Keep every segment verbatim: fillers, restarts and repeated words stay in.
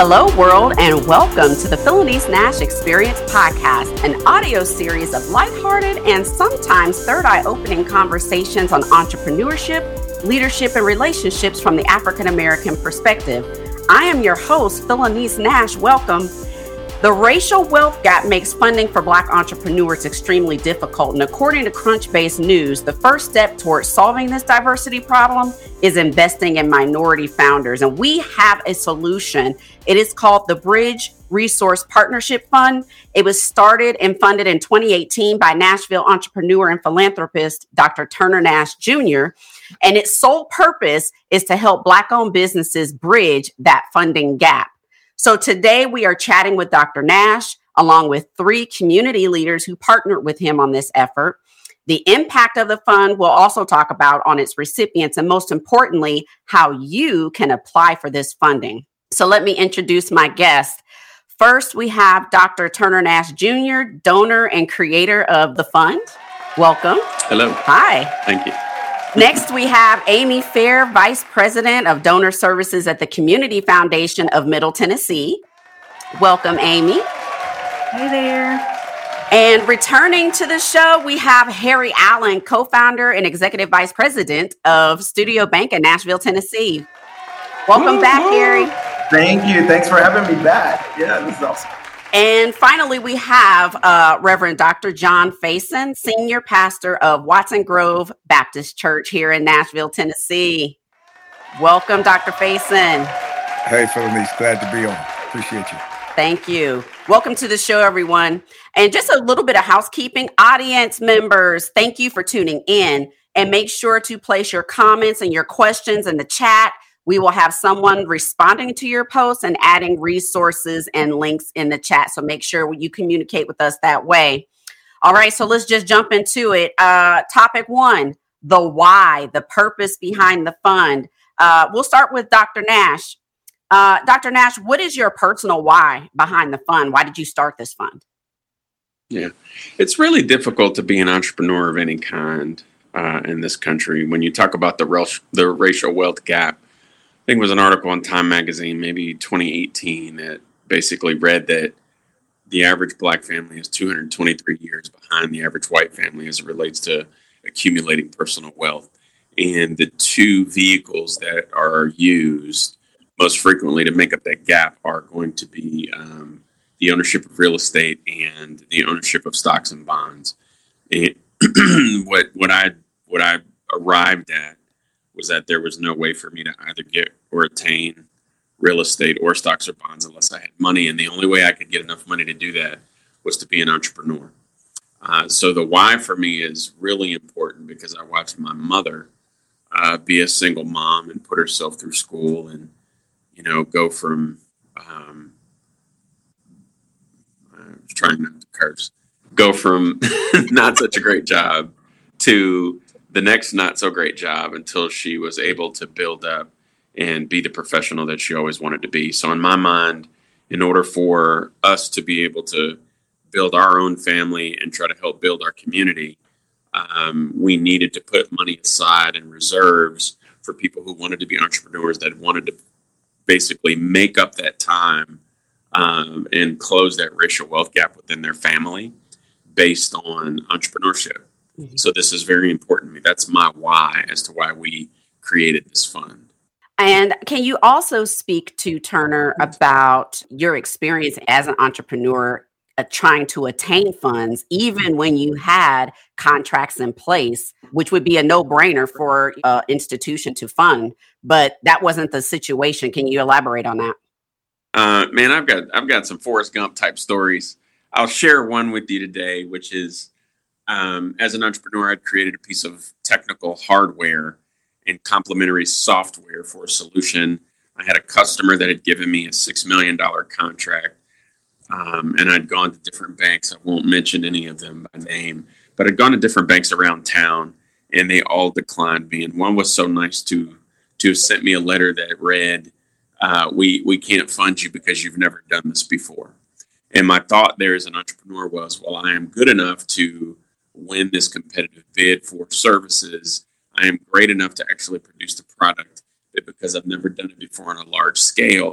Hello, world, and welcome to the Philanese Nash Experience Podcast, an audio series of lighthearted and sometimes third eye-opening conversations on entrepreneurship, leadership, and relationships from the African American perspective. I am your host, Philanese Nash. Welcome. The racial wealth gap makes funding for Black entrepreneurs extremely difficult. And according to Crunchbase News, the first step towards solving this diversity problem is investing in minority founders. And we have a solution. It is called the Bridge Resource Partnership Fund. It was started and funded in twenty eighteen by Nashville entrepreneur and philanthropist, Doctor Turner Nash Junior And its sole purpose is to help Black-owned businesses bridge that funding gap. So today we are chatting with Doctor Nash, along with three community leaders who partnered with him on this effort. The impact of the fund we'll also talk about on its recipients, and most importantly, how you can apply for this funding. So let me introduce my guest. First, we have Doctor Turner Nash Junior, donor and creator of the fund. Welcome. Hello. Hi. Thank you. Next, we have Amy Fair, Vice President of Donor Services at the Community Foundation of Middle Tennessee. Welcome, Amy. Hey there. And returning to the show, we have Harry Allen, co-founder and Executive Vice President of Studio Bank in Nashville, Tennessee. Welcome woo, back, woo. Harry. Thank you. Thanks for having me back. Yeah, this is awesome. And finally, we have uh, Reverend Doctor John Faison, Senior Pastor of Watson Grove Baptist Church here in Nashville, Tennessee. Welcome, Doctor Faison. Hey, Philanese, glad to be on. Appreciate you. Thank you. Welcome to the show, everyone. And just a little bit of housekeeping. Audience members, thank you for tuning in. And make sure to place your comments and your questions in the chat. We will have someone responding to your posts and adding resources and links in the chat. So make sure you communicate with us that way. All right, so let's just jump into it. Uh, topic one, the why, the purpose behind the fund. Uh, we'll start with Doctor Nash. Uh, Doctor Nash, what is your personal why behind the fund? Why did you start this fund? Yeah, it's really difficult to be an entrepreneur of any kind uh, in this country. When you talk about the, rel- the racial wealth gap, I think it was an article in Time Magazine, maybe twenty eighteen, that basically read that the average Black family is two hundred twenty-three years behind the average white family as it relates to accumulating personal wealth. And the two vehicles that are used most frequently to make up that gap are going to be um, the ownership of real estate and the ownership of stocks and bonds. And what what I what I arrived at was that there was no way for me to either get or attain real estate or stocks or bonds unless I had money. And the only way I could get enough money to do that was to be an entrepreneur. Uh, so the why for me is really important because I watched my mother uh, be a single mom and put herself through school and, you know, go from, um, I was trying not to curse, go from not such a great job to the next not so great job until she was able to build up and be the professional that she always wanted to be. So in my mind, in order for us to be able to build our own family and try to help build our community, um, we needed to put money aside in reserves for people who wanted to be entrepreneurs that wanted to basically make up that time um, and close that racial wealth gap within their family based on entrepreneurship. Mm-hmm. So this is very important to me. That's my why as to why we created this fund. And can you also speak to, Turner, about your experience as an entrepreneur uh, trying to attain funds, even when you had contracts in place, which would be a no-brainer for an institution to fund, but that wasn't the situation. Can you elaborate on that? Uh, man, I've got I've got some Forrest Gump type stories. I'll share one with you today, which is Um, as an entrepreneur, I'd created a piece of technical hardware and complementary software for a solution. I had a customer that had given me a six million dollars contract, um, and I'd gone to different banks. I won't mention any of them by name, but I'd gone to different banks around town, and they all declined me. And one was so nice to to have sent me a letter that read, uh, we, we can't fund you because you've never done this before. And my thought there as an entrepreneur was, well, I am good enough to win this competitive bid for services. I am great enough to actually produce the product that because I've never done it before on a large scale,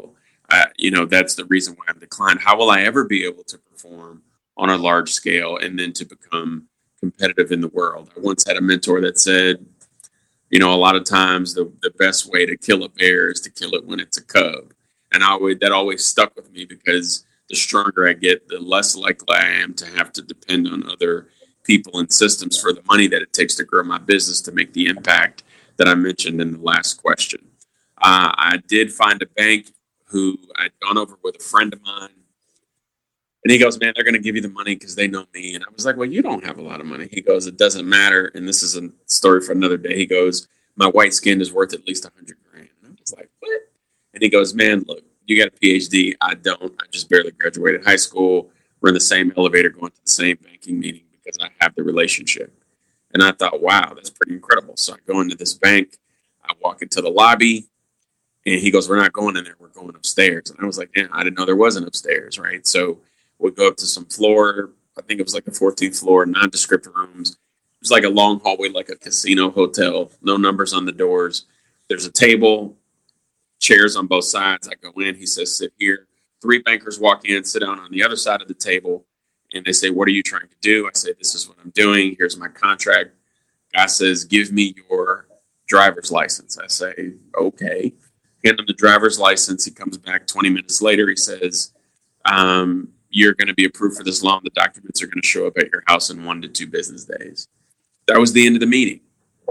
Uh, you know, that's the reason why I've declined. How will I ever be able to perform on a large scale and then to become competitive in the world? I once had a mentor that said, you know, a lot of times the, the best way to kill a bear is to kill it when it's a cub. And I would, that always stuck with me, because the stronger I get, the less likely I am to have to depend on other people and systems for the money that it takes to grow my business to make the impact that I mentioned in the last question. Uh, I did find a bank who I'd gone over with a friend of mine. And he goes, man, they're going to give you the money because they know me. And I was like, well, you don't have a lot of money. He goes, it doesn't matter. And this is a story for another day. He goes, my white skin is worth at least a hundred grand. And I was like, what? And he goes, man, look, you got a P H D. I don't. I just barely graduated high school. We're in the same elevator going to the same banking meeting because I have the relationship. And I thought, wow, that's pretty incredible. So I go into this bank. I walk into the lobby. And he goes, we're not going in there. We're going upstairs. And I was like, yeah, I didn't know there was an upstairs, right? So we go up to some floor. I think it was like the fourteenth floor, nondescript rooms. It was like a long hallway, like a casino hotel. No numbers on the doors. There's a table, chairs on both sides. I go in. He says, sit here. Three bankers walk in, sit down on the other side of the table. And they say, what are you trying to do? I say, this is what I'm doing. Here's my contract. Guy says, give me your driver's license. I say, okay. Hand him the driver's license. He comes back twenty minutes later. He says, um, you're going to be approved for this loan. The documents are going to show up at your house in one to two business days. That was the end of the meeting.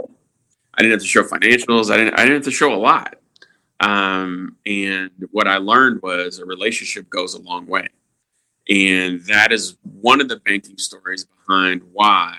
I didn't have to show financials. I didn't, I didn't have to show a lot. Um, and what I learned was a relationship goes a long way. And that is one of the banking stories behind why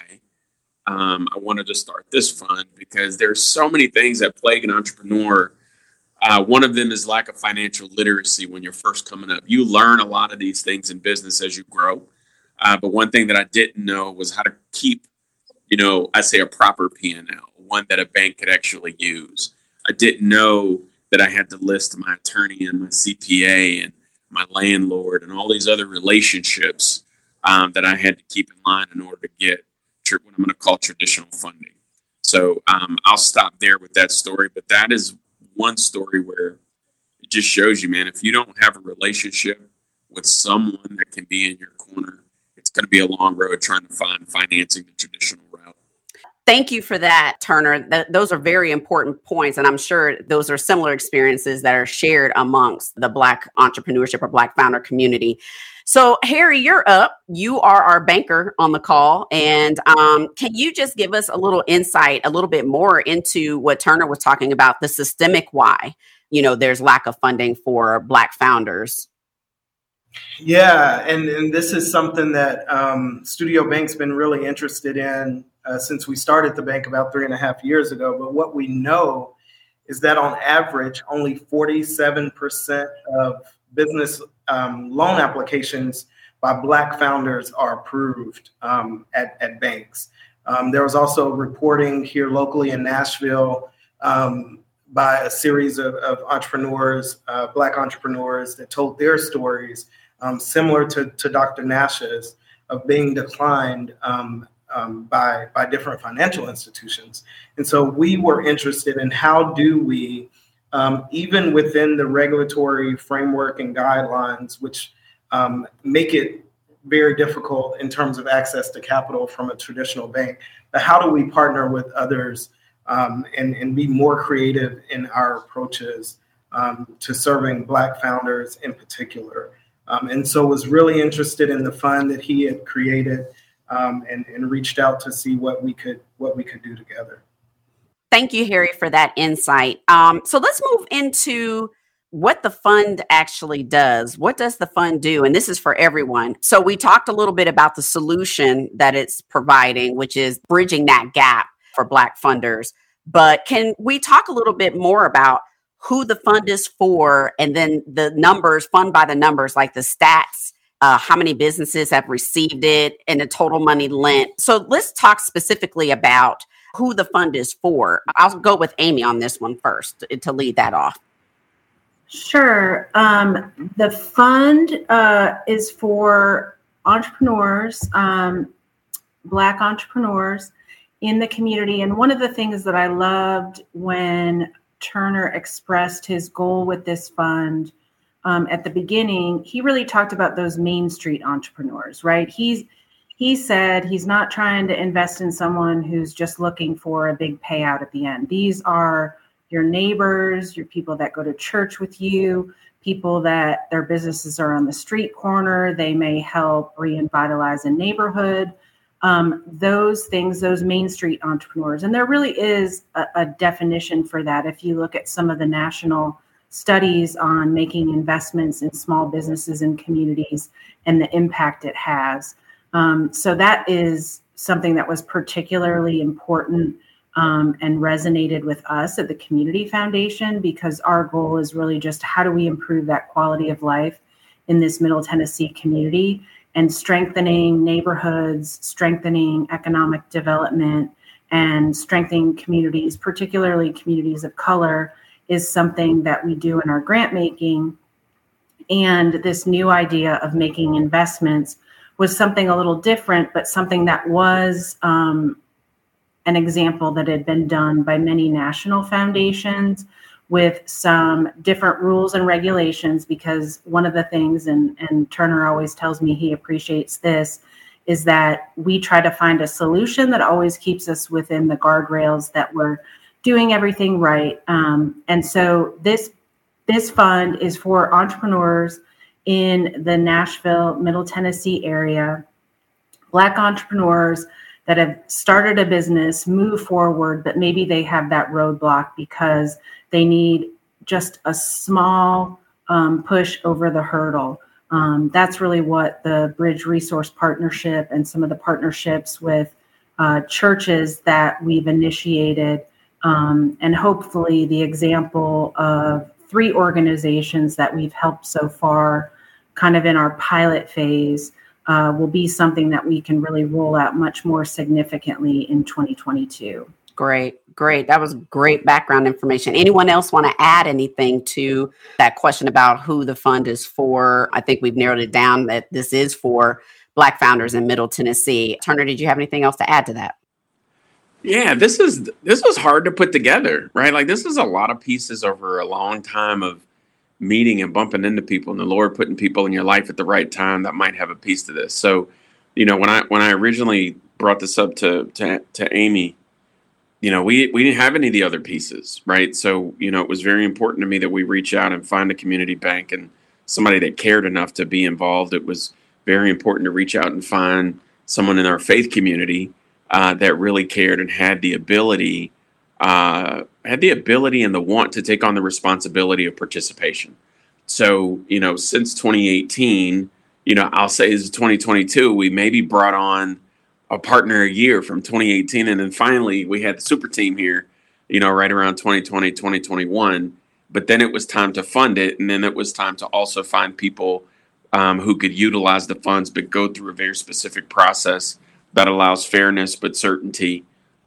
um, I wanted to start this fund, because there's so many things that plague an entrepreneur. Uh, one of them is lack of financial literacy when you're first coming up. You learn a lot of these things in business as you grow. Uh, but one thing that I didn't know was how to keep, you know, I say a proper P and L, one that a bank could actually use. I didn't know that I had to list my attorney and my C P A and my landlord and all these other relationships um, that I had to keep in line in order to get what I'm going to call traditional funding. So um, I'll stop there with that story. But that is one story where it just shows you, man, if you don't have a relationship with someone that can be in your corner, it's going to be a long road trying to find financing the traditional route. Thank you for that, Turner. Th- those are very important points. And I'm sure those are similar experiences that are shared amongst the Black entrepreneurship or Black founder community. So, Harry, you're up. You are our banker on the call. And um, can you just give us a little insight, a little bit more into what Turner was talking about, the systemic why, you know, there's lack of funding for Black founders? Yeah, and, and this is something that um, Studio Bank's been really interested in uh, since we started the bank about three and a half years ago. But what we know is that on average, only forty-seven percent of business um, loan applications by Black founders are approved um, at, at banks. Um, there was also reporting here locally in Nashville um, by a series of, of entrepreneurs, uh, Black entrepreneurs that told their stories um, similar to, to Doctor Nash's of being declined um, um, by, by different financial institutions. And so we were interested in how do we Um, even within the regulatory framework and guidelines, which um, make it very difficult in terms of access to capital from a traditional bank, but how do we partner with others um, and, and be more creative in our approaches um, to serving Black founders in particular? Um, and so was really interested in the fund that he had created um, and, and reached out to see what we could what we could do together. Thank you, Harry, for that insight. Um, so let's move into what the fund actually does. What does the fund do? And this is for everyone. So we talked a little bit about the solution that it's providing, which is bridging that gap for Black funders. But can we talk a little bit more about who the fund is for, and then the numbers, fund by the numbers, like the stats, uh, how many businesses have received it, and the total money lent? So let's talk specifically about who the fund is for. I'll go with Amy on this one first to, to lead that off. Sure. Um, the fund uh, is for entrepreneurs, um, Black entrepreneurs in the community. And one of the things that I loved when Turner expressed his goal with this fund um, at the beginning, he really talked about those Main Street entrepreneurs, right? He's he said he's not trying to invest in someone who's just looking for a big payout at the end. These are your neighbors, your people that go to church with you, people that their businesses are on the street corner. They may help revitalize a neighborhood. Um, those things, those Main Street entrepreneurs. And there really is a, a definition for that. If you look at some of the national studies on making investments in small businesses and communities and the impact it has. Um, so that is something that was particularly important um, and resonated with us at the Community Foundation, because our goal is really just how do we improve that quality of life in this Middle Tennessee community, and strengthening neighborhoods, strengthening economic development, and strengthening communities, particularly communities of color, is something that we do in our grant making. And this new idea of making investments was something a little different, but something that was um, an example that had been done by many national foundations with some different rules and regulations, because one of the things, and, and Turner always tells me he appreciates this, is that we try to find a solution that always keeps us within the guardrails that we're doing everything right. Um, and so this, this fund is for entrepreneurs in the Nashville, Middle Tennessee area, Black entrepreneurs that have started a business, move forward, but maybe they have that roadblock because they need just a small um, push over the hurdle. Um, that's really what the Bridge Resource Partnership and some of the partnerships with uh, churches that we've initiated, um, and hopefully the example of three organizations that we've helped so far, kind of in our pilot phase, uh, will be something that we can really roll out much more significantly in twenty twenty-two. Great, great. That was great background information. Anyone else want to add anything to that question about who the fund is for? I think we've narrowed it down that this is for Black founders in Middle Tennessee. Turner, did you have anything else to add to that? Yeah, this is this was hard to put together, right? Like, this is a lot of pieces over a long time of meeting and bumping into people, and the Lord putting people in your life at the right time that might have a piece to this. So, you know, when I when I originally brought this up to to, to Amy, you know, we we didn't have any of the other pieces, right? So, you know, it was very important to me that we reach out and find a community bank and somebody that cared enough to be involved. It was very important to reach out and find someone in our faith community uh, that really cared and had the ability, uh, had the ability and the want to take on the responsibility of participation. So, you know, since twenty eighteen, you know, I'll say is twenty twenty-two, we maybe brought on a partner a year from twenty eighteen. And then finally we had the super team here, you know, right around twenty twenty, twenty twenty-one. But then it was time to fund it. And then it was time to also find people um, who could utilize the funds, but go through a very specific process that allows fairness, but certainty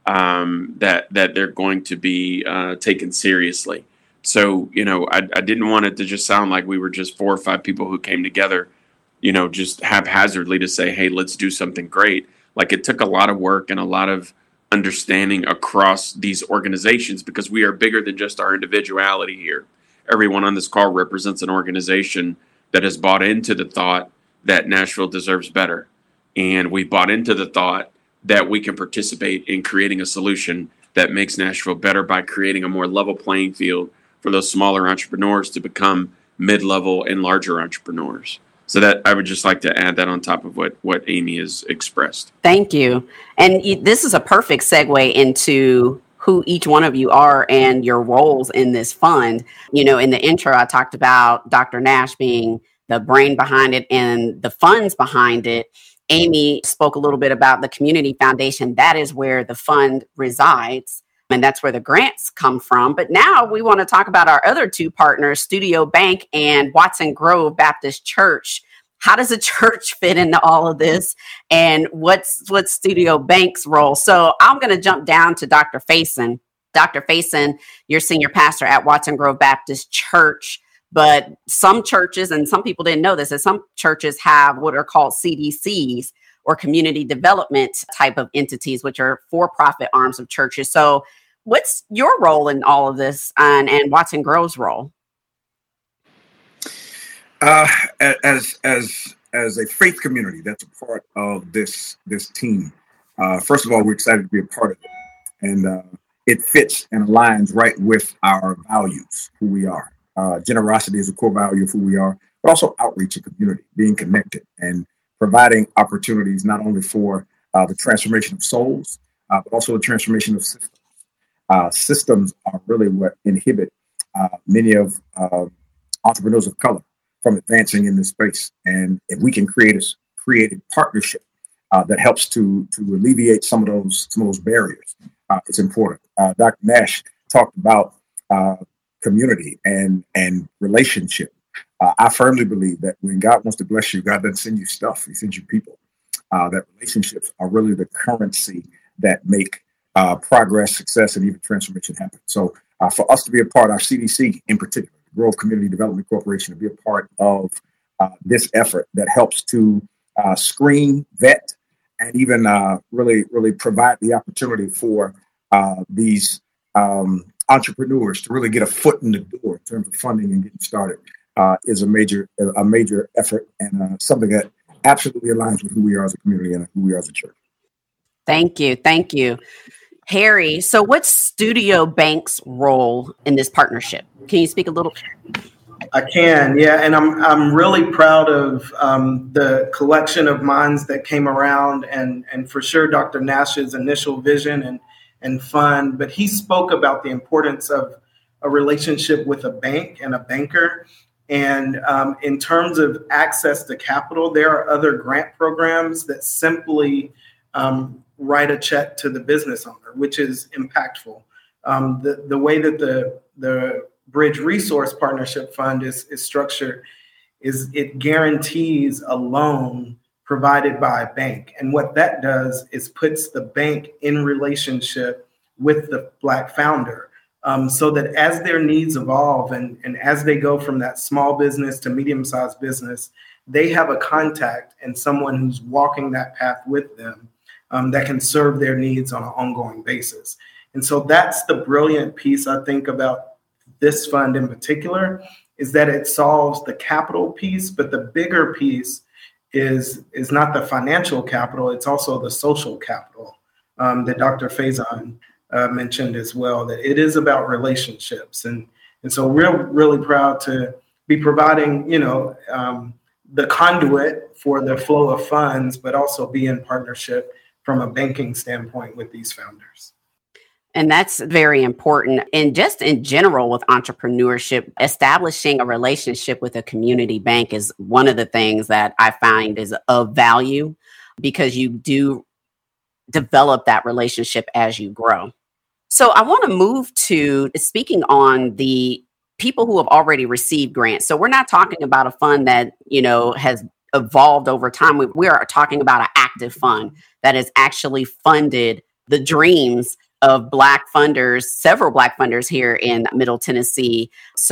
um, that, that they're going to be uh, taken seriously. So, you know, I, I didn't want it to just sound like we were just four or five people who came together, you know, just haphazardly to say, hey, let's do something great. Like, it took a lot of work and a lot of understanding across these organizations, because we are bigger than just our individuality here. Everyone on this call represents an organization that has bought into the thought that Nashville deserves better. And we bought into the thought that we can participate in creating a solution that makes Nashville better by creating a more level playing field for those smaller entrepreneurs to become mid-level and larger entrepreneurs. So that I would just like to add that on top of what, what Amy has expressed. Thank you. And this is a perfect segue into who each one of you are and your roles in this fund. You know, in the intro, I talked about Doctor Nash being the brain behind it and the funds behind it. Amy spoke a little bit about the Community Foundation. That is where the fund resides, and that's where the grants come from. But now we want to talk about our other two partners, Studio Bank and Watson Grove Baptist Church. How does a church fit into all of this? And what's what's Studio Bank's role? So I'm going to jump down to Doctor Faison. Doctor Faison, you're senior pastor at Watson Grove Baptist Church. But some churches, and some people didn't know this, that some churches have what are called C D Cs, or community development type of entities, which are for-profit arms of churches. So what's your role in all of this, and, and Watson Grove's role? Uh, as as as a faith community that's a part of this this team, uh, first of all, we're excited to be a part of it, and uh, it fits and aligns right with our values, who we are. Uh, generosity is a core value of who we are, but also outreach and community, being connected and providing opportunities not only for uh, the transformation of souls, uh, but also the transformation of systems. Uh, systems are really what inhibit uh, many of uh, entrepreneurs of color from advancing in this space. And if we can create a create a partnership uh, that helps to to alleviate some of those some of those barriers, uh, it's important. Uh, Doctor Nash talked about uh, community and and relationship. Uh, I firmly believe that when God wants to bless you, God doesn't send you stuff; He sends you people. Uh, that relationships are really the currency that make uh, progress, success, and even transformation happen. So, uh, for us to be a part, our C D C in particular, Grove Community Development Corporation, to be a part of uh, this effort that helps to uh, screen, vet, and even uh, really, really provide the opportunity for uh, these um, entrepreneurs to really get a foot in the door in terms of funding and getting started uh, is a major, a major effort and uh, something that absolutely aligns with who we are as a community and who we are as a church. Thank you. Thank you. Harry, so what's Studio Bank's role in this partnership? Can you speak a little? I can, yeah, and I'm I'm really proud of um, the collection of minds that came around, and and for sure Doctor Nash's initial vision and and fund. But he spoke about the importance of a relationship with a bank and a banker, and um, in terms of access to capital, there are other grant programs that simply um, write a check to the business owner, which is impactful. Um, the, the way that the, the Bridge Resource Partnership Fund is, is structured is it guarantees a loan provided by a bank. And what that does is puts the bank in relationship with the Black founder um, so that as their needs evolve and, and as they go from that small business to medium-sized business, they have a contact and someone who's walking that path with them Um, that can serve their needs on an ongoing basis. And so that's the brilliant piece, I think, about this fund in particular, is that it solves the capital piece, but the bigger piece is, is not the financial capital, it's also the social capital um, that Doctor Faison uh, mentioned as well, that it is about relationships. And, and so we're really proud to be providing, you know, um, the conduit for the flow of funds, but also be in partnership from a banking standpoint with these founders. And that's very important. And just in general with entrepreneurship, establishing a relationship with a community bank is one of the things that I find is of value because you do develop that relationship as you grow. So I want to move to speaking on the people who have already received grants. So we're not talking about a fund that, you know, has evolved over time. We, we are talking about an active fund that has actually funded the dreams of Black funders, several Black funders here in Middle Tennessee.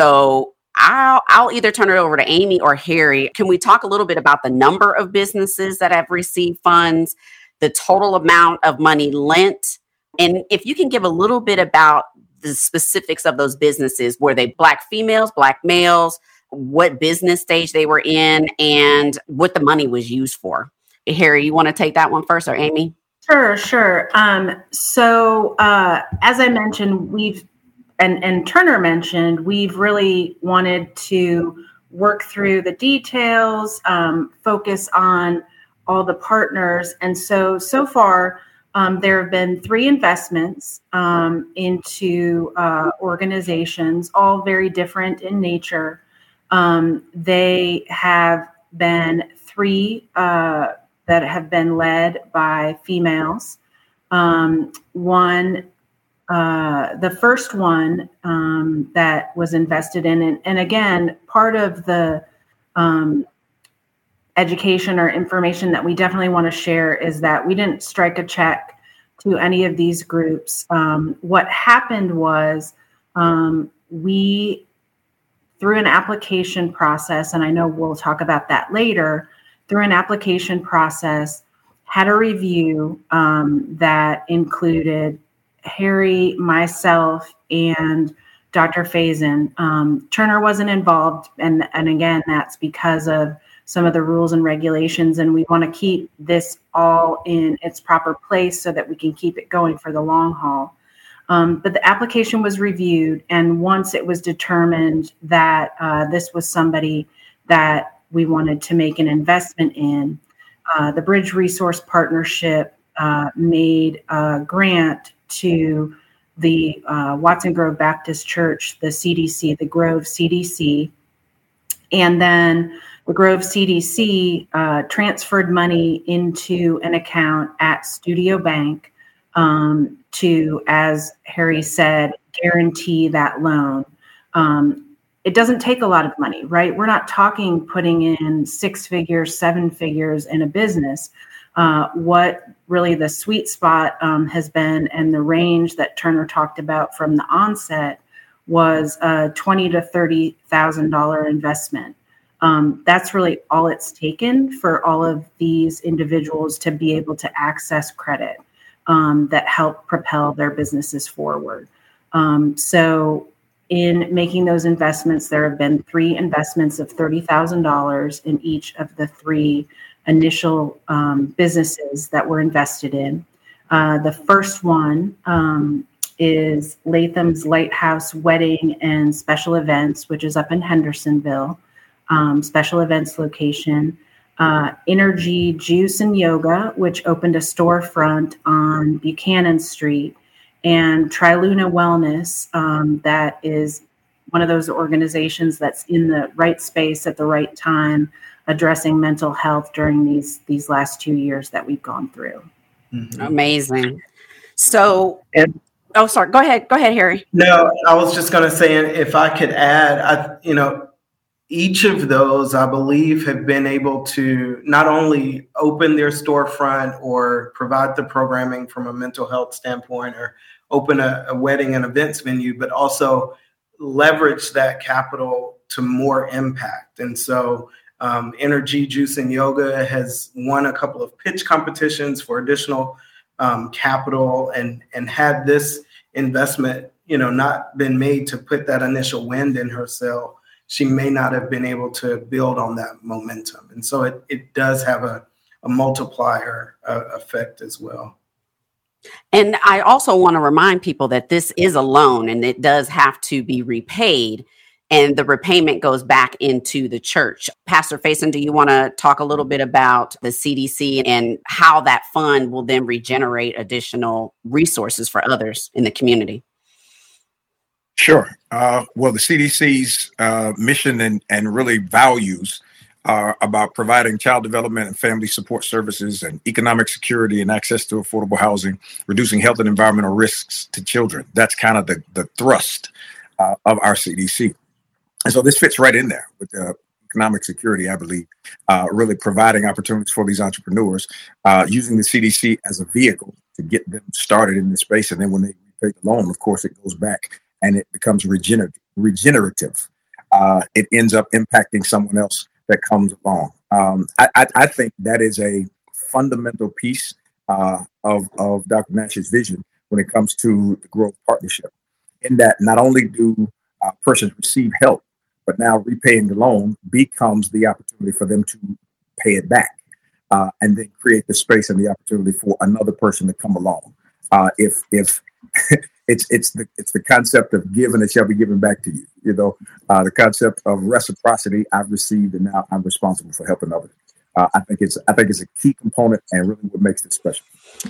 So I'll, I'll either turn it over to Amy or Harry. Can we talk a little bit about the number of businesses that have received funds, the total amount of money lent, and if you can give a little bit about the specifics of those businesses? Were they Black females, Black males? What business stage they were in, and what the money was used for? Harry, you want to take that one first, or Amy? Sure, sure. Um, so uh, as I mentioned, we've, and, and Turner mentioned, we've really wanted to work through the details, um, focus on all the partners. And so, so far, um, there have been three investments um, into uh, organizations, all very different in nature. Um, they have been three uh, that have been led by females. Um, one, uh, the first one um, that was invested in, and, and again, part of the um, education or information that we definitely want to share is that we didn't strike a check to any of these groups. Um, what happened was um, we, through an application process, and I know we'll talk about that later, through an application process, had a review um, that included Harry, myself, and Doctor Faison. Um, Turner wasn't involved, and and again, that's because of some of the rules and regulations, and we want to keep this all in its proper place so that we can keep it going for the long haul. Um, but the application was reviewed, and once it was determined that uh, this was somebody that we wanted to make an investment in, uh, the Bridge Resource Partnership uh, made a grant to the uh, Watson Grove Baptist Church, the C D C, the Grove C D C, and then the Grove C D C uh, transferred money into an account at Studio Bank um, to, as Harry said, guarantee that loan. Um, it doesn't take a lot of money, right? We're not talking putting in six figures, seven figures in a business. Uh, what really the sweet spot um, has been, and the range that Turner talked about from the onset, was a twenty to thirty thousand dollar investment. Um, that's really all it's taken for all of these individuals to be able to access credit um, that help propel their businesses forward. Um, so in making those investments, there have been three investments of thirty thousand dollars in each of the three initial um, businesses that were invested in. Uh, the first one um, is Latham's Lighthouse Wedding and Special Events, which is up in Hendersonville. Um, special events location, uh, Energy Juice and Yoga, which opened a storefront on Buchanan Street, and Triluna Wellness, um, that is one of those organizations that's in the right space at the right time, addressing mental health during these these last two years that we've gone through. Mm-hmm. Amazing. So, and, oh, sorry. Go ahead. Go ahead, Harry. No, I was just going to say, if I could add, I, you know, each of those, I believe, have been able to not only open their storefront or provide the programming from a mental health standpoint, or open a, a wedding and events venue, but also leverage that capital to more impact. And so um, Energy Juice and Yoga has won a couple of pitch competitions for additional um, capital, and, and had this investment, you know, not been made to put that initial wind in her sail, she may not have been able to build on that momentum. And so it, it does have a, a multiplier uh, effect as well. And I also want to remind people that this is a loan, and it does have to be repaid, and the repayment goes back into the church. Pastor Faison, do you want to talk a little bit about the C D C and how that fund will then regenerate additional resources for others in the community? Sure. Uh, well, the C D C's uh, mission and, and really values are about providing child development and family support services and economic security and access to affordable housing, reducing health and environmental risks to children. That's kind of the, the thrust uh, of our C D C. And so this fits right in there with the economic security, I believe, uh, really providing opportunities for these entrepreneurs, uh, using the C D C as a vehicle to get them started in this space. And then when they repay the loan, of course, it goes back and it becomes regenerative. regenerative. Uh, it ends up impacting someone else that comes along. Um, I, I, I think that is a fundamental piece uh, of, of Doctor Nash's vision when it comes to the Grove Partnership, in that not only do uh, persons receive help, but now repaying the loan becomes the opportunity for them to pay it back, uh, and then create the space and the opportunity for another person to come along. Uh, if if It's it's the it's the concept of give and it shall be given back to you. You know, uh, the concept of reciprocity. I've received and now I'm responsible for helping others. Uh, I think it's I think it's a key component and really what makes this special.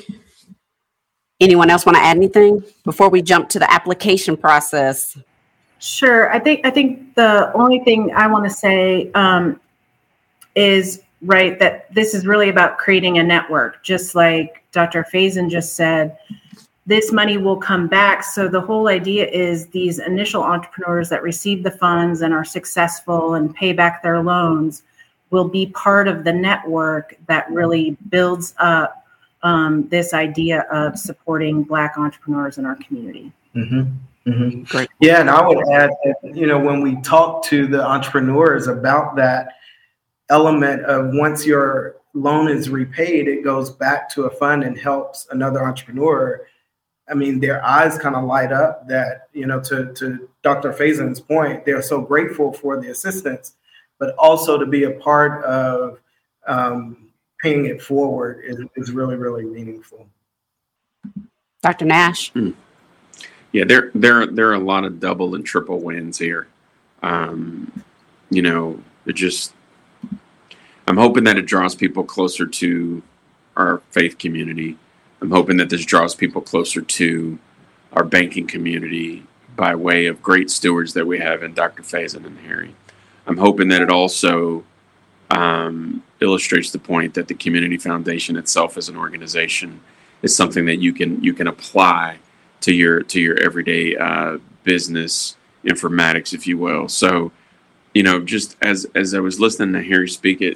Anyone else want to add anything before we jump to the application process? Sure. I think I think the only thing I want to say um, is right that this is really about creating a network, just like Doctor Faison just said. This money will come back. So the whole idea is these initial entrepreneurs that receive the funds and are successful and pay back their loans will be part of the network that really builds up um, this idea of supporting Black entrepreneurs in our community. Mm-hmm. Mm-hmm. Great. Yeah, and I would add that, you know, when we talk to the entrepreneurs about that element of once your loan is repaid, it goes back to a fund and helps another entrepreneur. I mean, their eyes kind of light up that, you know, to, to Doctor Faison's point, they're so grateful for the assistance, but also to be a part of um, paying it forward is, is really, really meaningful. Doctor Nash. Hmm. Yeah, there, there, there are a lot of double and triple wins here. Um, you know, it just, I'm hoping that it draws people closer to our faith community. I'm hoping that this draws people closer to our banking community by way of great stewards that we have in Doctor Faison and Harry. I'm hoping that it also um, illustrates the point that the Community Foundation itself as an organization is something that you can you can apply to your to your everyday uh, business informatics, if you will. So, you know, just as as I was listening to Harry speak it,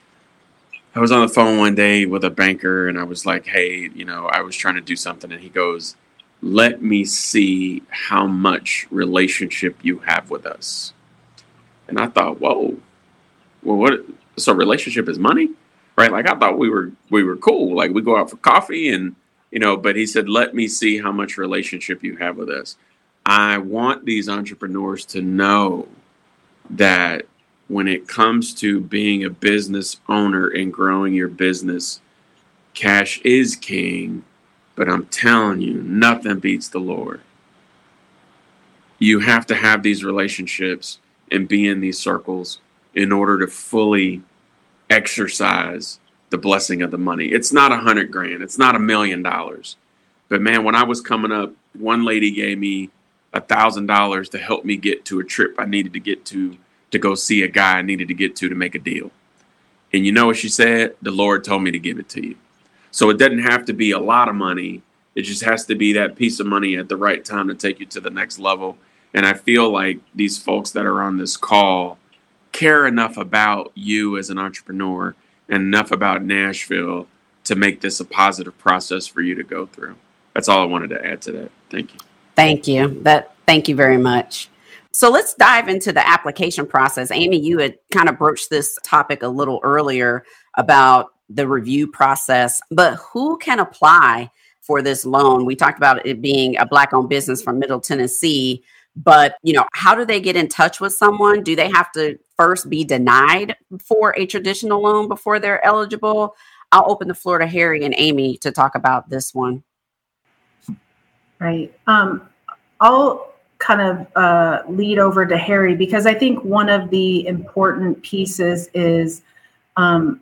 I was on the phone one day with a banker and I was like, hey, you know, I was trying to do something. And he goes, let me see how much relationship you have with us. And I thought, whoa, well, what? So relationship is money, right? Like I thought we were we were cool. Like we go out for coffee and, you know, but he said, let me see how much relationship you have with us. I want these entrepreneurs to know that when it comes to being a business owner and growing your business, cash is king, but I'm telling you, nothing beats the Lord. You have to have these relationships and be in these circles in order to fully exercise the blessing of the money. It's not a hundred grand. It's not a million dollars. But man, when I was coming up, one lady gave me a thousand dollars to help me get to a trip I needed to get to to go see a guy I needed to get to to make a deal. And you know what she said? The Lord told me to give it to you. So it doesn't have to be a lot of money. It just has to be that piece of money at the right time to take you to the next level. And I feel like these folks that are on this call care enough about you as an entrepreneur and enough about Nashville to make this a positive process for you to go through. That's all I wanted to add to that. Thank you. Thank you. That. Thank you very much. So let's dive into the application process. Amy, you had kind of broached this topic a little earlier about the review process, but who can apply for this loan? We talked about it being a Black-owned business from Middle Tennessee, but you know, how do they get in touch with someone? Do they have to first be denied for a traditional loan before they're eligible? I'll open the floor to Harry and Amy to talk about this one. Right. Um, I'll kind of uh, lead over to Harry because I think one of the important pieces is um,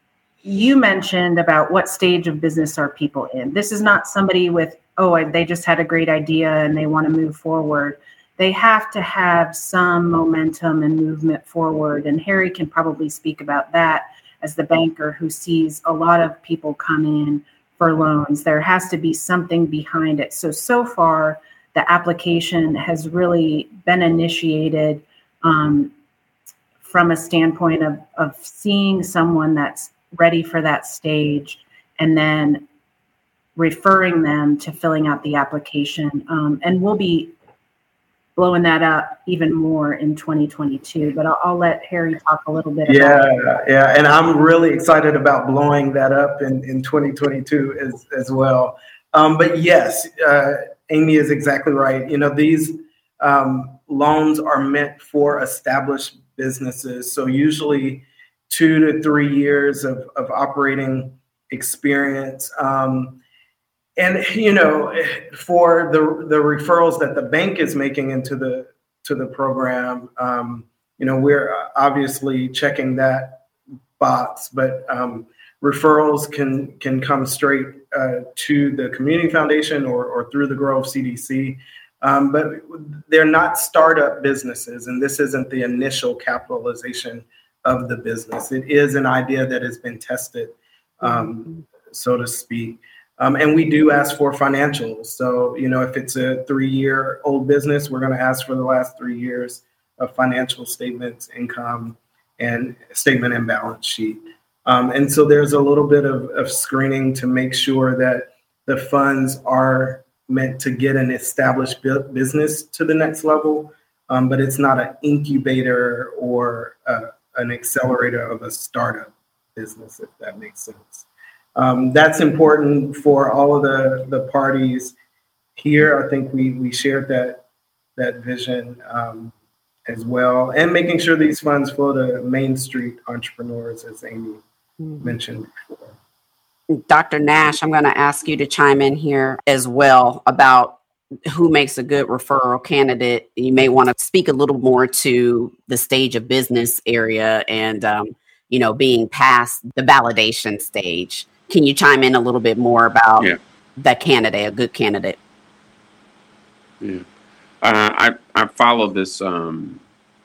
you mentioned about what stage of business are people in. This is not somebody with, oh, they just had a great idea and they want to move forward. They have to have some momentum and movement forward. And Harry can probably speak about that as the banker who sees a lot of people come in for loans. There has to be something behind it. So, so far, the application has really been initiated um, from a standpoint of, of seeing someone that's ready for that stage and then referring them to filling out the application. Um, and we'll be blowing that up even more in twenty twenty-two, but I'll, I'll let Harry talk a little bit yeah, about it. Yeah, and I'm really excited about blowing that up in, in twenty twenty-two as, as well. Um, but yes, uh, Amy is exactly right. You know, these um, loans are meant for established businesses. So usually two to three years of, of operating experience. Um, and, you know, for the the referrals that the bank is making into the to the program, um, you know, we're obviously checking that box, but um, referrals can can come straight uh, to the Community Foundation or, or through the Grove C D C. Um, but they're not startup businesses, and this isn't the initial capitalization of the business. It is an idea that has been tested, um, so to speak. Um, and we do ask for financials. So, you know, if it's a three-year-old business, we're going to ask for the last three years of financial statements, income, and statement and balance sheet. Um, and so there's a little bit of, of screening to make sure that the funds are meant to get an established bu- business to the next level, um, but it's not an incubator or uh, an accelerator of a startup business, if that makes sense. Um, that's important for all of the, the parties here. I think we we shared that that vision um, as well, and making sure these funds flow to Main Street entrepreneurs, as Amy mm-hmm. mentioned before. Doctor Nash, I'm going to ask you to chime in here as well about who makes a good referral candidate. You may want to speak a little more to the stage of business area and, um, you know, being past the validation stage. Can you chime in a little bit more about yeah. that candidate, a good candidate? Yeah, uh, I I follow this. Um,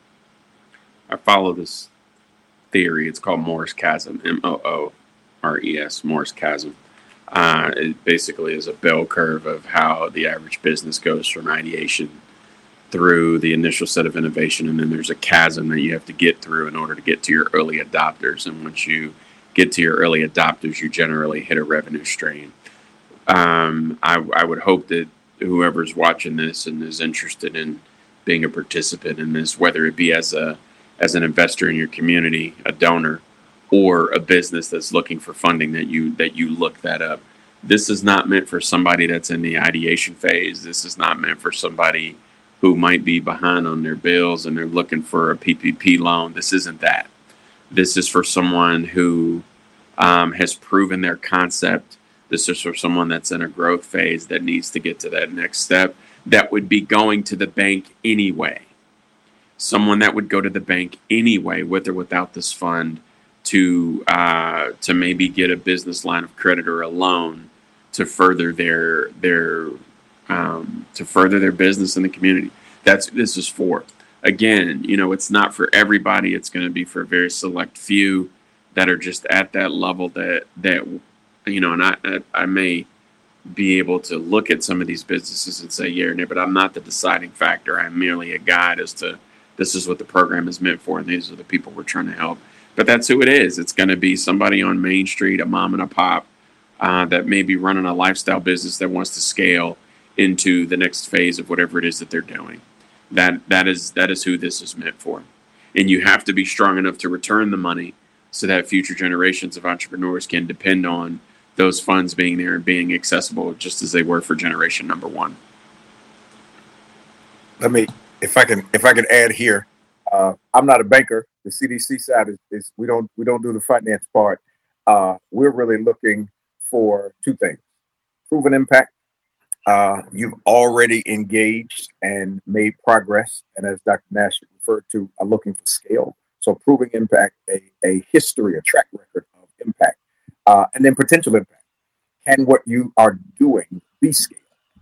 I follow this theory. It's called Moore's Chasm. M O O R E S. Moore's Chasm. Uh, it basically is a bell curve of how the average business goes from ideation through the initial set of innovation, and then there's a chasm that you have to get through in order to get to your early adopters. And once you get to your early adopters, you generally hit a revenue stream. Um, I, I would hope that whoever's watching this and is interested in being a participant in this, whether it be as a as an investor in your community, a donor, or a business that's looking for funding, that you that you look that up. This is not meant for somebody that's in the ideation phase. This is not meant for somebody who might be behind on their bills and they're looking for a P P P loan. This isn't that. This is for someone who um, has proven their concept. This is for someone that's in a growth phase that needs to get to that next step, that would be going to the bank anyway. Someone that would go to the bank anyway, with or without this fund, to uh, to maybe get a business line of credit or a loan to further their their um, to further their business in the community. That's this is for. Again, you know, it's not for everybody. It's going to be for a very select few that are just at that level that that you know. And I I may be able to look at some of these businesses and say, yeah, but I'm not the deciding factor. I'm merely a guide as to this is what the program is meant for, and these are the people we're trying to help. But that's who it is. It's going to be somebody on Main Street, a mom and a pop, uh, that may be running a lifestyle business that wants to scale into the next phase of whatever it is that they're doing. That that is that is who this is meant for. And you have to be strong enough to return the money so that future generations of entrepreneurs can depend on those funds being there and being accessible just as they were for generation number one. Let me, if I can, if I can add here, uh, I'm not a banker. The C D C side is, is we don't we don't do the finance part. Uh, we're really looking for two things: proven impact. Uh, you've already engaged and made progress, and as Doctor Nash referred to, are looking for scale. So proving impact, a, a history, a track record of impact, uh, and then potential impact. Can what you are doing be scaled?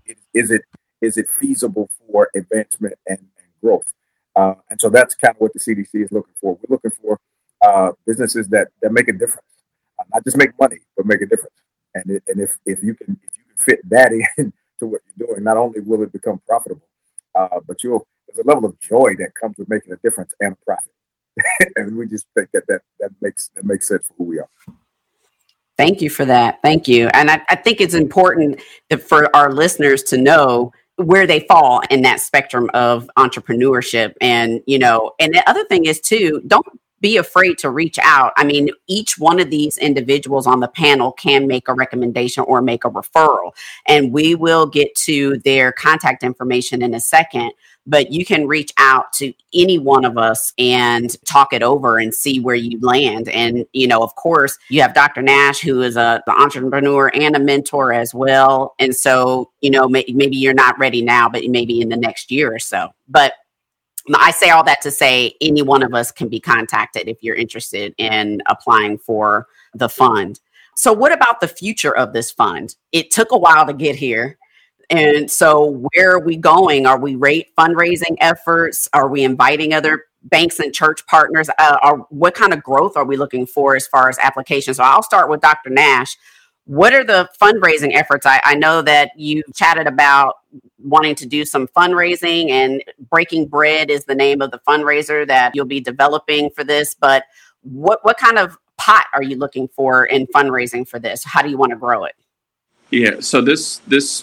Is it is it feasible for advancement and, and growth? Uh, and so that's kind of what the C D C is looking for. We're looking for uh, businesses that, that make a difference, uh, not just make money, but make a difference. And it, and if, if you can if you can fit that in to what you're doing, not only will it become profitable, uh, but you'll there's a level of joy that comes with making a difference and a profit. And we just think that, that that makes that makes sense for who we are. Thank you for that. Thank you. And I, I think it's important that for our listeners to know where they fall in that spectrum of entrepreneurship. And, you know, and the other thing is too, don't be afraid to reach out. I mean, each one of these individuals on the panel can make a recommendation or make a referral, and we will get to their contact information in a second. But you can reach out to any one of us and talk it over and see where you land. And, you know, of course, you have Doctor Nash, who is a the entrepreneur and a mentor as well. And so, you know, may, maybe you're not ready now, but maybe in the next year or so. But I say all that to say any one of us can be contacted if you're interested in applying for the fund. So what about the future of this fund? It took a while to get here. And so where are we going? Are we rate fundraising efforts? Are we inviting other banks and church partners? Uh, or what kind of growth are we looking for as far as applications? So I'll start with Doctor Nash. What are the fundraising efforts? I, I know that you chatted about wanting to do some fundraising, and Breaking Bread is the name of the fundraiser that you'll be developing for this. But what, what kind of pot are you looking for in fundraising for this? How do you want to grow it? Yeah, so this this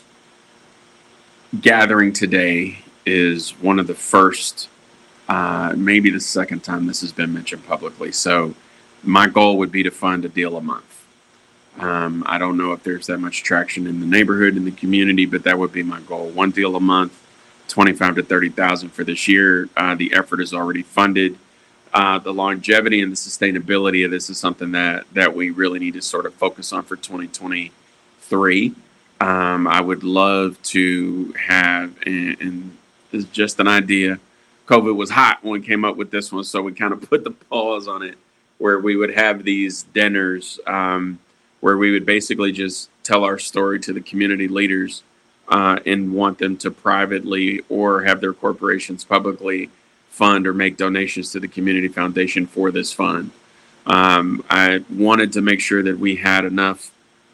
gathering today is one of the first, uh, maybe the second time this has been mentioned publicly. So my goal would be to fund a deal a month. Um, I don't know if there's that much traction in the neighborhood, in the community, but that would be my goal. One deal a month, twenty-five to thirty thousand for this year. Uh, the effort is already funded. Uh, the longevity and the sustainability of this is something that that we really need to sort of focus on for twenty twenty-three. Um, I would love to have, and, and this is just an idea. COVID was hot when we came up with this one, so we kind of put the pause on it, where we would have these dinners um, where we would basically just tell our story to the community leaders uh, and want them to privately or have their corporations publicly fund or make donations to the community foundation for this fund. Um, I wanted to make sure that we had enough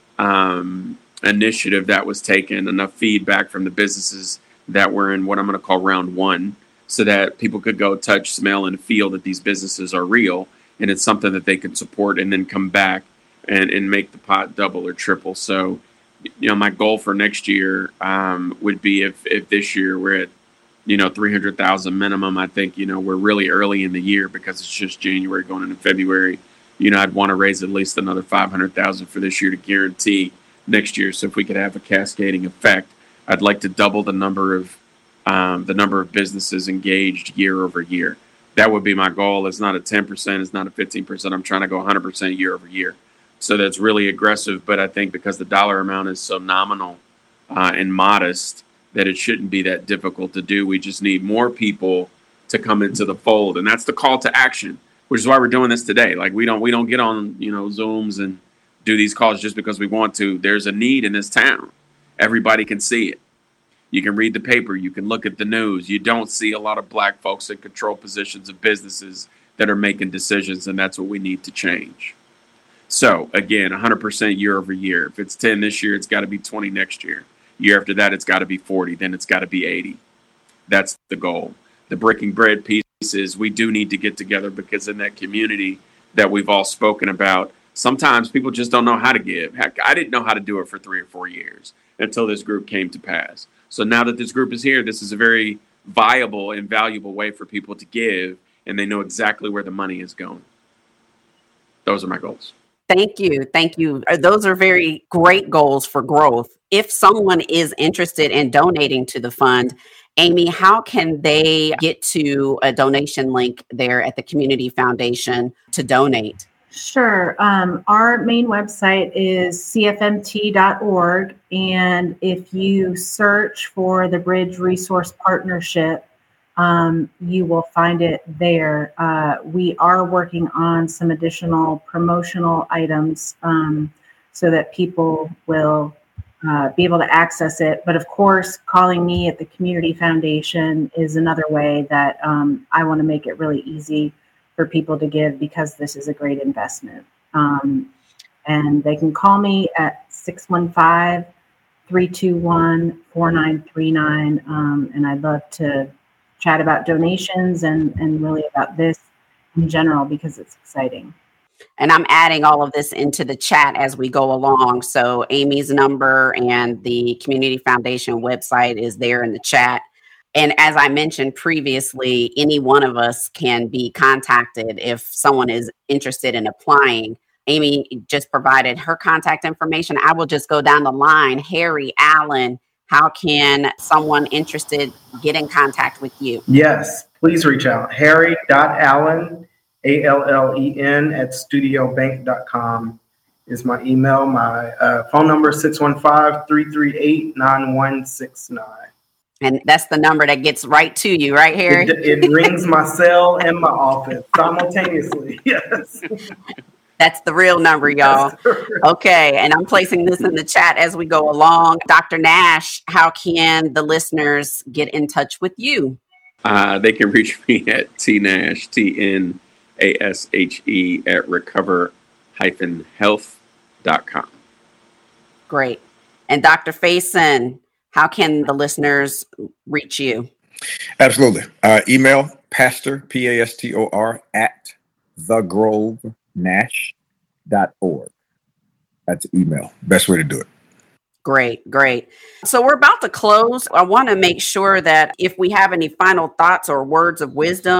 um, initiative that was taken, enough feedback from the businesses that were in what I'm going to call round one, so that people could go touch, smell, and feel that these businesses are real and it's something that they can support and then come back and, and make the pot double or triple. So, you know, my goal for next year um, would be if, if this year we're at, you know, three hundred thousand minimum. I think, you know, we're really early in the year because it's just January going into February. You know, I'd want to raise at least another five hundred thousand for this year to guarantee next year. So if we could have a cascading effect, I'd like to double the number of um, the number of businesses engaged year over year. That would be my goal. It's not a ten percent. It's not a fifteen percent. I'm trying to go one hundred percent year over year. So that's really aggressive. But I think because the dollar amount is so nominal uh, and modest that it shouldn't be that difficult to do. We just need more people to come into the fold. And that's the call to action, which is why we're doing this today. Like we don't we don't get on, you know, Zooms and do these calls just because we want to. There's a need in this town. Everybody can see it. You can read the paper. You can look at the news. You don't see a lot of black folks in control positions of businesses that are making decisions, and that's what we need to change. So, again, one hundred percent year over year. If it's ten this year, it's got to be twenty next year. Year after that, it's got to be forty. Then it's got to be eighty. That's the goal. The breaking bread piece is we do need to get together because in that community that we've all spoken about, sometimes people just don't know how to give. Heck, I didn't know how to do it for three or four years until this group came to pass. So now that this group is here, this is a very viable and valuable way for people to give, and they know exactly where the money is going. Those are my goals. Thank you. Thank you. Those are very great goals for growth. If someone is interested in donating to the fund, Amy, how can they get to a donation link there at the Community Foundation to donate? Sure. Um, our main website is c f m t dot org. And if you search for the Bridge Resource Partnership, um, you will find it there. Uh, we are working on some additional promotional items um, so that people will uh, be able to access it. But of course, calling me at the Community Foundation is another way that um, I want to make it really easy for people to give because this is a great investment. Um, and they can call me at six one five, three two one, four nine three nine. Um, and I'd love to chat about donations and, and really about this in general because it's exciting. And I'm adding all of this into the chat as we go along. So Amy's number and the Community Foundation website is there in the chat. And as I mentioned previously, any one of us can be contacted if someone is interested in applying. Amy just provided her contact information. I will just go down the line. Harry, Allen, how can someone interested get in contact with you? Yes, please reach out. Harry dot Allen, A L L E N, at studio bank dot com is my email. My uh, phone number is six one five, three three eight, nine one six nine. And that's the number that gets right to you, right, Harry? It, it rings my cell and my office simultaneously. Yes. That's the real number, y'all. Okay. And I'm placing this in the chat as we go along. Doctor Nash, how can the listeners get in touch with you? Uh, they can reach me at T Nash, T N A S H E, at recover dash health dot com. Great. And Doctor Faison, how can the listeners reach you? Absolutely. Uh, email pastor, P A S T O R, at the grove nash dot org. That's email. Best way to do it. Great, great. So we're about to close. I want to make sure that if we have any final thoughts or words of wisdom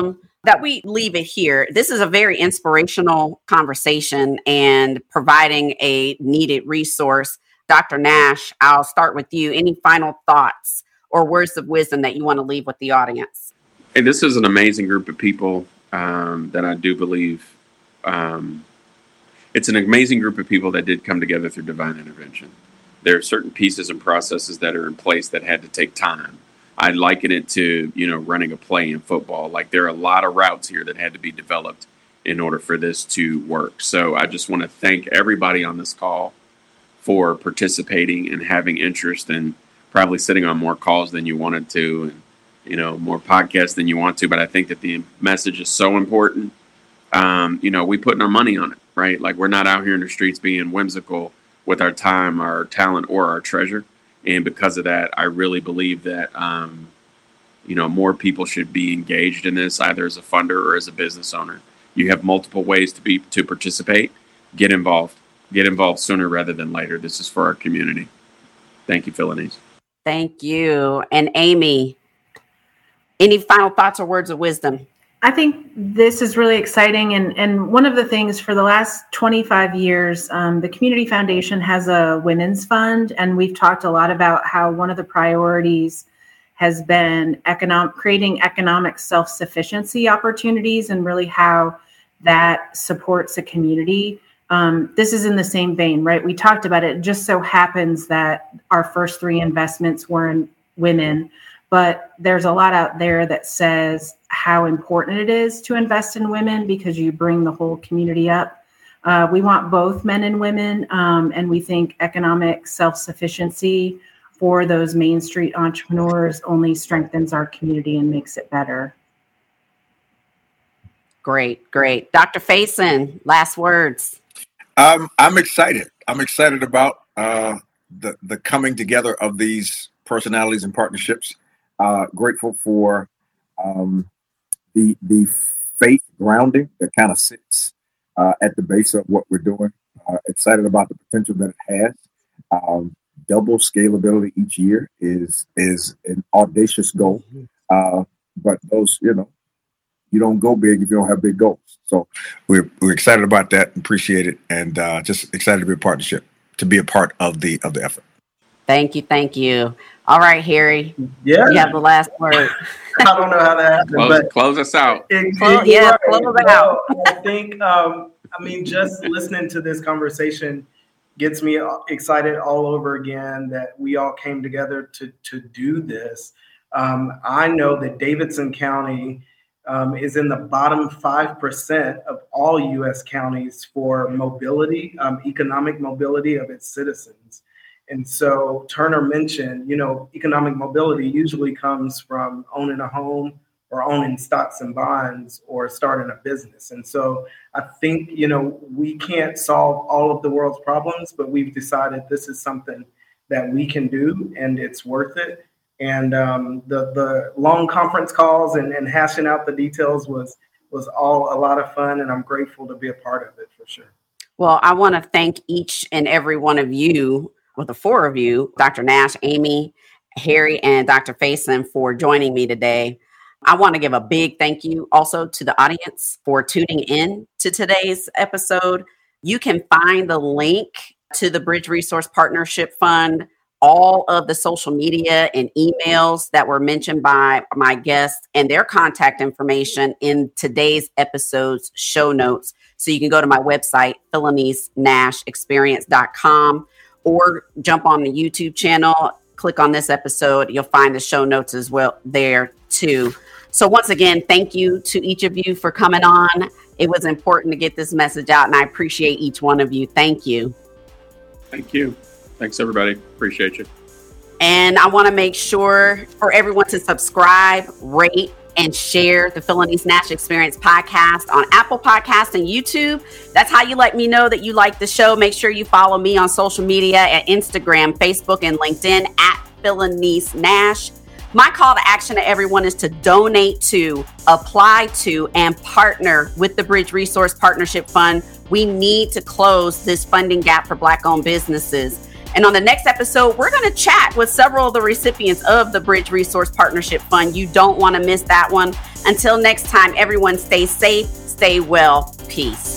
that we leave it here. This is a very inspirational conversation and providing a needed resource. Doctor Nash, I'll start with you. Any final thoughts or words of wisdom that you want to leave with the audience? Hey, this is an amazing group of people um, that I do believe um, it's an amazing group of people that did come together through divine intervention. There are certain pieces and processes that are in place that had to take time. I liken it to, you know, running a play in football. Like, there are a lot of routes here that had to be developed in order for this to work. So I just want to thank everybody on this call for participating and having interest and probably sitting on more calls than you wanted to, and, you know, more podcasts than you want to. But I think that the message is so important. Um, you know, we putting our money on it, right? Like, we're not out here in the streets being whimsical with our time, our talent, or our treasure. And because of that, I really believe that, um, you know, more people should be engaged in this, either as a funder or as a business owner. You have multiple ways to be to participate. Get involved. Get involved sooner rather than later. This is for our community. Thank you, Philonise. Thank you. And Amy, any final thoughts or words of wisdom? I think this is really exciting. And, and one of the things for the last twenty-five years, um, the Community Foundation has a women's fund. And we've talked a lot about how one of the priorities has been economic, creating economic self-sufficiency opportunities, and really how that supports a community. Um, this is in the same vein, right? We talked about it. It just so happens that our first three investments were in women. But there's a lot out there that says how important it is to invest in women because you bring the whole community up. Uh, we want both men and women, um, and we think economic self-sufficiency for those Main Street entrepreneurs only strengthens our community and makes it better. Great, great. Doctor Faison, last words. Um, I'm excited. I'm excited about uh, the, the coming together of these personalities and partnerships. Uh, grateful for um, the the faith grounding that kind of sits uh, at the base of what we're doing. Uh, excited about the potential that it has. Um, double scalability each year is is an audacious goal, uh, but those, you know, you don't go big if you don't have big goals. So we're we're excited about that, appreciate it, and uh, just excited to be a partnership, to be a part of the of the effort. Thank you, thank you. All right, Harry. Yeah, you have the last word. I don't know how that happened, close, but close us out. It, Close, it, yeah, right. close it out. No, I think, um, I mean, just listening to this conversation gets me excited all over again that we all came together to to do this. Um, I know that Davidson County um, is in the bottom five percent of all U S counties for mobility, um, economic mobility of its citizens. And so Turner mentioned, you know, economic mobility usually comes from owning a home or owning stocks and bonds or starting a business. And so I think, you know, we can't solve all of the world's problems, but we've decided this is something that we can do and it's worth it. And um, the the long conference calls and, and hashing out the details was was all a lot of fun. And I'm grateful to be a part of it for sure. Well, I want to thank each and every one of you, well, the four of you, Doctor Nash, Amy, Harry, and Doctor Faison, for joining me today. I want to give a big thank you also to the audience for tuning in to today's episode. You can find the link to the Bridge Resource Partnership Fund, all of the social media and emails that were mentioned by my guests, and their contact information in today's episode's show notes. So you can go to my website, Philonise Nash Experience dot com, or jump on the YouTube channel, click on this episode. You'll find the show notes as well there too. So once again, thank you to each of you for coming on. It was important to get this message out, and I appreciate each one of you. Thank you. Thank you. Thanks, everybody. Appreciate you. And I want to make sure for everyone to subscribe, rate, and share the Philonise Nash Experience podcast on Apple Podcasts and YouTube. That's how you let me know that you like the show. Make sure you follow me on social media at Instagram, Facebook, and LinkedIn at Philonise Nash. My call to action to everyone is to donate to, apply to, and partner with the Bridge Resource Partnership Fund. We need to close this funding gap for Black-owned businesses. And on the next episode, we're going to chat with several of the recipients of the Bridge Resource Partnership Fund. You don't want to miss that one. Until next time, everyone stay safe, stay well, peace.